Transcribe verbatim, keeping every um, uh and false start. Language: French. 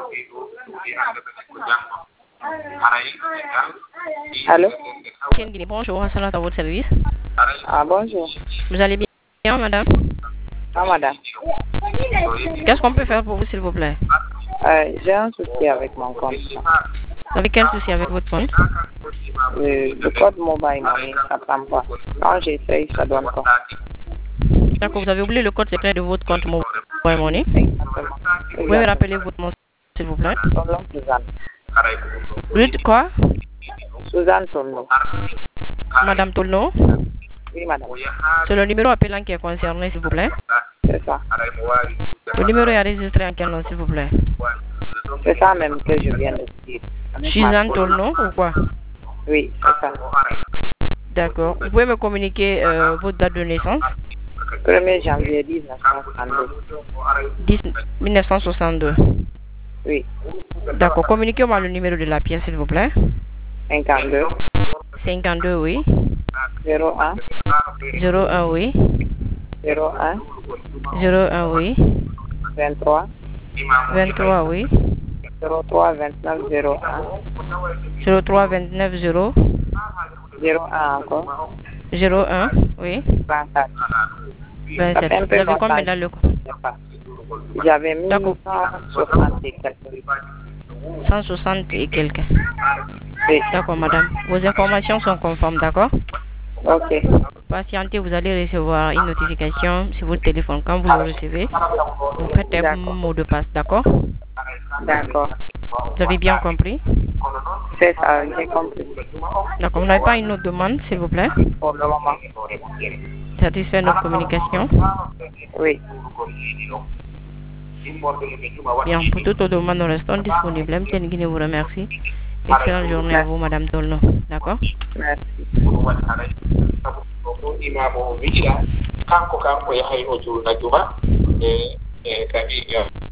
Allô? Bonjour, Hassanat à votre service. Ah, bonjour. Vous allez bien, madame? Ah, madame. Qu'est-ce qu'on peut faire pour vous, s'il vous plaît? Euh, J'ai un souci avec mon compte. Vous avez quel souci avec votre compte? Le, le code mobile money, ça prend pas. Quand j'essaye, ça donne pas. D'accord, vous avez oublié le code secret de votre compte mobile money. Exactement. Vous pouvez me rappeler votre nom, s'il vous plaît? Son nom, Suzanne. Vous dites quoi? Suzanne Tolno. Madame Tolno? Oui, madame. C'est le numéro appelant qui est concerné, s'il vous plaît. C'est ça. Le numéro est enregistré en quel nom, s'il vous plaît? C'est ça même que je viens de dire. Suzanne Tolno ou quoi? Oui, c'est ça. D'accord. Vous pouvez me communiquer euh, votre date de naissance? premier janvier mille neuf cent soixante-deux. mille neuf cent soixante-deux. Oui. D'accord. Communiquez-moi le numéro de la pièce, s'il vous plaît. cinquante-deux. cinquante-deux, oui. zéro un. zéro un, oui. zéro un. zéro un, oui. vingt-trois. vingt-trois, oui. zéro trois vingt-neuf zéro un. zéro trois vingt-neuf zéro. zéro un encore. zéro un, oui. vingt-quatre. vingt-sept. Vous avez combien dans le compte? J'avais mis cent soixante et quelques. cent soixante et quelques. Oui. D'accord, madame. Vos informations sont conformes, d'accord? Ok. Patientez, vous allez recevoir une notification sur votre téléphone. Quand vous le recevez, vous faites un mot de passe, d'accord? D'accord. Vous avez bien compris? C'est ça, j'ai compris. D'accord, vous n'avez pas une autre demande, s'il vous plaît? Pour le moment. Satisfait notre communication? Oui. Bien, pour toute autre demande, nous restons disponibles. M T N Guinée vous remercie. Excellente journée à vous, madame Tolno. D'accord? Merci. Kanko kanko ya hayo juu na juma eh eh kadi